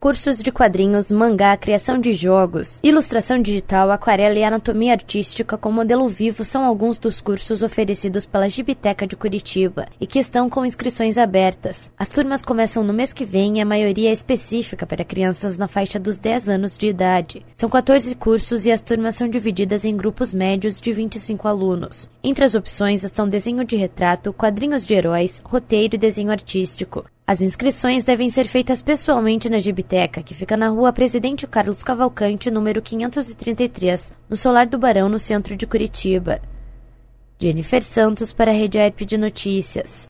cursos de quadrinhos, mangá, criação de jogos, ilustração digital, aquarela e anatomia artística com modelo vivo são alguns dos cursos oferecidos pela Gibiteca de Curitiba e que estão com inscrições abertas. As turmas começam no mês que vem e a maioria é específica para crianças na faixa dos 10 anos de idade. São 14 cursos e as turmas são divididas em grupos médios de 25 alunos. Entre as opções estão desenho de retrato, quadrinhos de heróis, roteiro e desenho artístico. As inscrições devem ser feitas pessoalmente na Gibiteca, que fica na rua Presidente Carlos Cavalcante, número 533, no Solar do Barão, no centro de Curitiba. Jennifer Santos para a Rede AERP de Notícias.